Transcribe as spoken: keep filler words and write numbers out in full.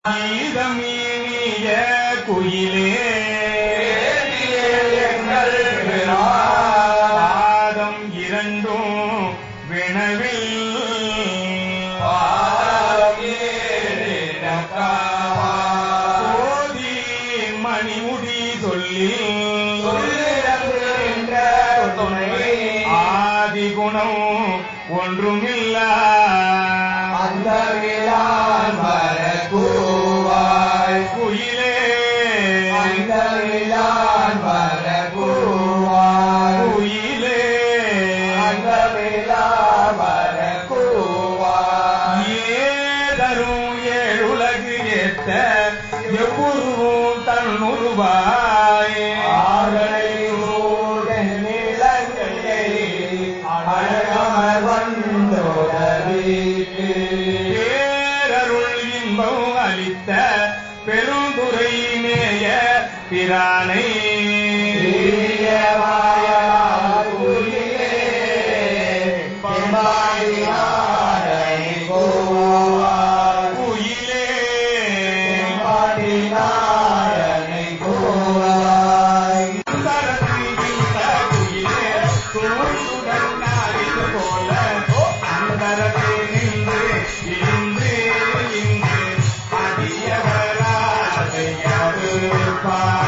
ஈதமீனிய குயிலே எங்கள் பாதம் இரண்டும் வினவில் போதி மணிமுடி சொல்லி ஆதி குணம் ஒன்றுமில்ல அந்த விழான் வரக்கூவாய் குயிலே அந்த விழான் வரக்கூவாய் குயிலே அந்த விழான் வரக்கூவாய் ஏதரும் ஏழுலகு ஏத்த எவ்வுருவும் தன்னுருவாய் ஆகலை சூழன் நிலங்களை அழகமர் வந்தோடவீக்கு பேரருள் இன்பம் அளித்த பெருந்துரை மேய பிரானை வாயார் குயிலே பாடினாரை கோவாய் குயிலே பாடினாரை கோவாய் அந்தரத்தின் குயிலே தோற்றுடன் நாடிது போல அந்தரத்தில் நின்று இன்று இன்று அடியவராதையருப்பார்